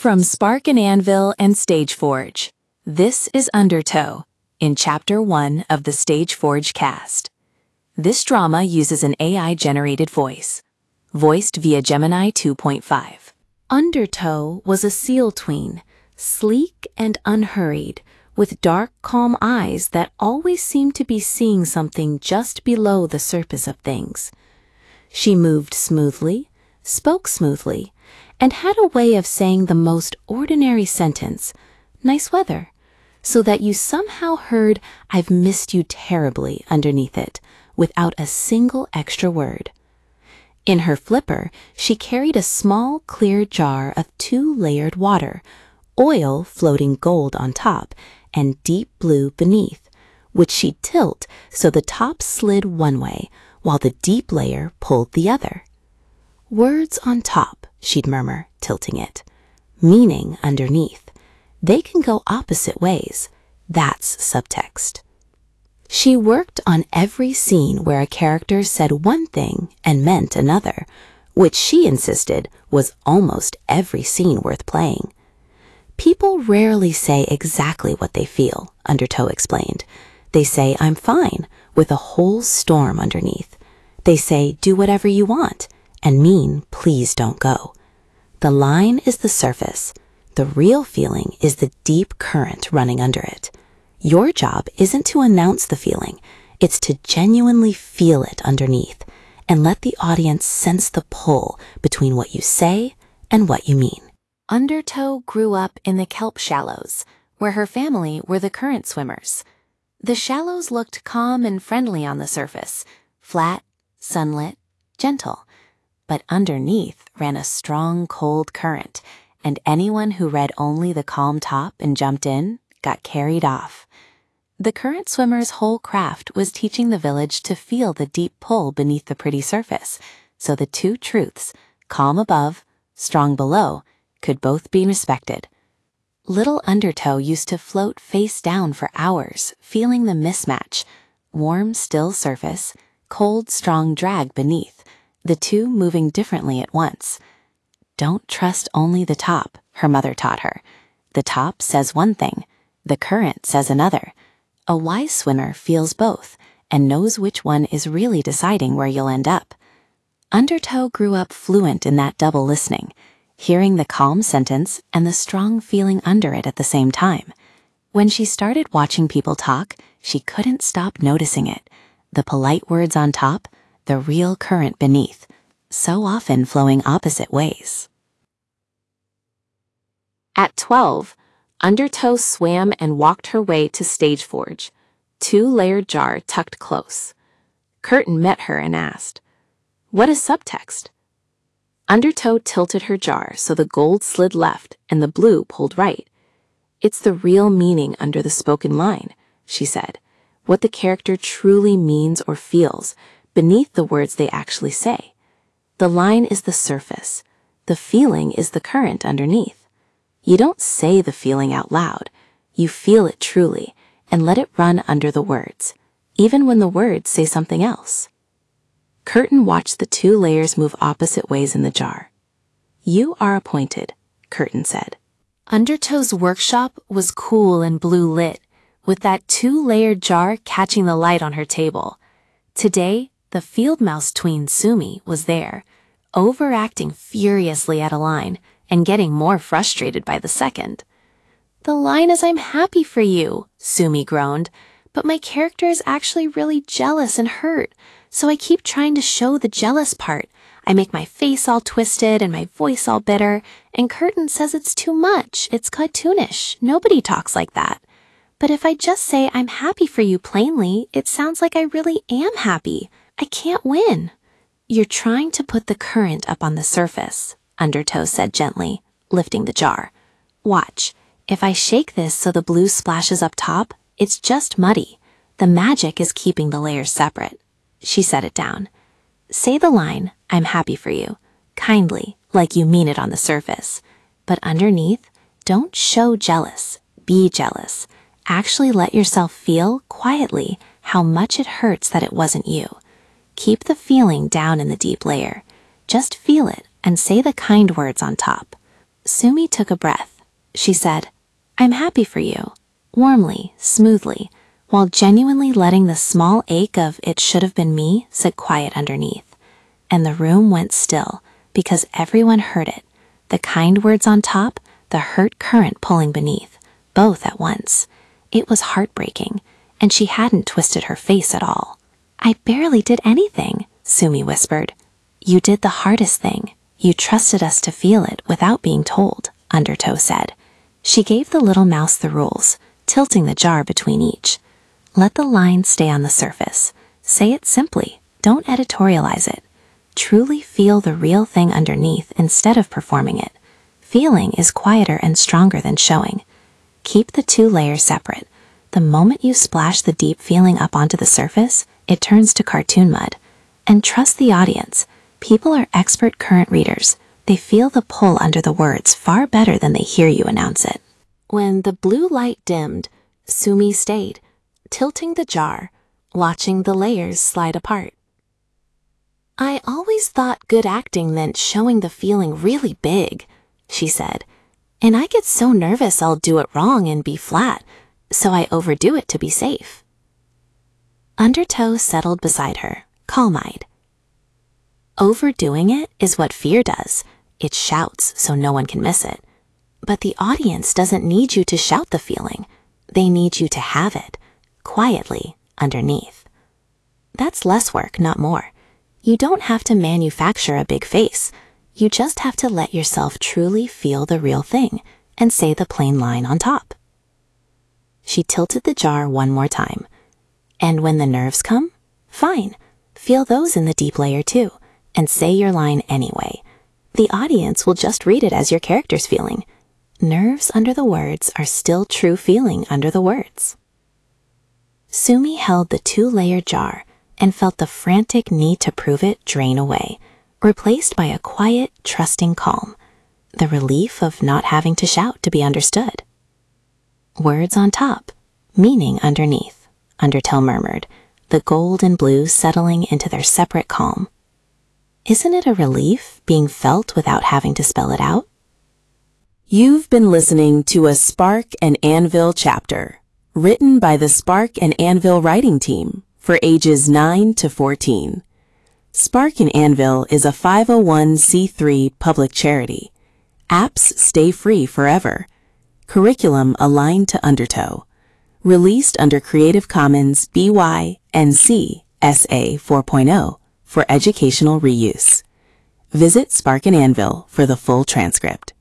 From Spark and Anvil and Stageforge, this is Undertow, in Chapter 1 of the Stageforge cast. This drama uses an AI-generated voice, voiced via Gemini 2.5. Undertow was a seal tween, sleek and unhurried, with dark, calm eyes that always seemed to be seeing something just below the surface of things. She moved smoothly, spoke smoothly, and had a way of saying the most ordinary sentence, "Nice weather," so that you somehow heard "I've missed you terribly" underneath it, without a single extra word. In her flipper, she carried a small, clear jar of 2-layered water, oil floating gold on top, and deep blue beneath, which she'd tilt so the top slid one way, while the deep layer pulled the other. "Words on top," she'd murmur, tilting it. "Meaning underneath. They can go opposite ways. That's subtext." She worked on every scene where a character said one thing and meant another, which she insisted was almost every scene worth playing. "People rarely say exactly what they feel," Undertow explained. "They say, 'I'm fine,' with a whole storm underneath. They say, 'Do whatever you want,' and mean, 'Please don't go.' The line is the surface. The real feeling is the deep current running under it. Your job isn't to announce the feeling, it's to genuinely feel it underneath and let the audience sense the pull between what you say and what you mean." Undertow grew up in the kelp shallows, where her family were the current swimmers. The shallows looked calm and friendly on the surface, flat, sunlit, gentle. But underneath ran a strong, cold current, and anyone who read only the calm top and jumped in got carried off. The current swimmer's whole craft was teaching the village to feel the deep pull beneath the pretty surface, so the two truths, calm above, strong below, could both be respected. Little Undertow used to float face down for hours, feeling the mismatch: warm, still surface, cold, strong drag beneath, the two moving differently at once. "Don't trust only the top," her mother taught her. "The top says one thing, the current says another. A wise swimmer feels both and knows which one is really deciding where you'll end up." Undertow grew up fluent in that double listening, hearing the calm sentence and the strong feeling under it at the same time. When she started watching people talk, she couldn't stop noticing it. The polite words on top, the real current beneath, so often flowing opposite ways. At 12, Undertow swam and walked her way to Stageforge, 2-layered jar tucked close. Curtin met her and asked, "What is subtext?" Undertow tilted her jar so the gold slid left and the blue pulled right. "It's the real meaning under the spoken line," she said, "what the character truly means or feels, beneath the words they actually say. The line is the surface. The feeling is the current underneath. You don't say the feeling out loud. You feel it truly and let it run under the words, even when the words say something else." Curtin watched the 2 layers move opposite ways in the jar. "You are appointed," Curtin said. Undertow's workshop was cool and blue lit, with that 2-layered jar catching the light on her table. Today, the field mouse tween Sumi was there, overacting furiously at a line and getting more frustrated by the second. "The line is 'I'm happy for you,'" Sumi groaned, "but my character is actually really jealous and hurt, so I keep trying to show the jealous part. I make my face all twisted and my voice all bitter, and Curtin says it's too much, it's cartoonish, nobody talks like that. But if I just say 'I'm happy for you' plainly, it sounds like I really am happy. I can't win." "You're trying to put the current up on the surface," Undertow said gently, lifting the jar. "Watch. If I shake this so the blue splashes up top, it's just muddy. The magic is keeping the layers separate." She set it down. "Say the line, 'I'm happy for you,' kindly, like you mean it on the surface. But underneath, don't show jealous, be jealous. Actually let yourself feel, quietly, how much it hurts that it wasn't you. Keep the feeling down in the deep layer. Just feel it and say the kind words on top." Sumi took a breath. She said, "I'm happy for you," warmly, smoothly, while genuinely letting the small ache of "it should have been me" sit quiet underneath. And the room went still, because everyone heard it, the kind words on top, the hurt current pulling beneath, both at once. It was heartbreaking, and she hadn't twisted her face at all. "I barely did anything," Sumi whispered. "You did the hardest thing. You trusted us to feel it without being told," Undertow said. She gave the little mouse the rules, tilting the jar between each. Let the line stay on the surface. Say it simply. Don't editorialize it. Truly feel the real thing underneath instead of performing it. Feeling is quieter and stronger than showing. Keep the two layers separate. The moment you splash the deep feeling up onto the surface, it turns to cartoon mud. And trust the audience. People are expert current readers. They feel the pull under the words far better than they hear you announce it. When the blue light dimmed, Sumi stayed, tilting the jar, watching the layers slide apart. "I always thought good acting meant showing the feeling really big," she said. "And I get so nervous I'll do it wrong and be flat, so I overdo it to be safe." Undertow settled beside her, calm-eyed. Overdoing it is what fear does. It shouts so no one can miss it. But the audience doesn't need you to shout the feeling. They need you to have it, quietly, underneath. That's less work, not more. You don't have to manufacture a big face. You just have to let yourself truly feel the real thing and say the plain line on top. She tilted the jar one more time. And when the nerves come, fine. Feel those in the deep layer too, and say your line anyway. The audience will just read it as your character's feeling. Nerves under the words are still true feeling under the words. Sumi held the two-layer jar and felt the frantic need to prove it drain away, replaced by a quiet, trusting calm, the relief of not having to shout to be understood. "Words on top, meaning underneath," Undertow murmured, the gold and blue settling into their separate calm. Isn't it a relief being felt without having to spell it out? You've been listening to a Spark and Anvil chapter, written by the Spark and Anvil writing team for ages 9 to 14. Spark and Anvil is a 501c3 public charity. Apps stay free forever. Curriculum aligned to Undertow. Released under Creative Commons BY-NC SA 4.0 for educational reuse. Visit Spark and Anvil for the full transcript.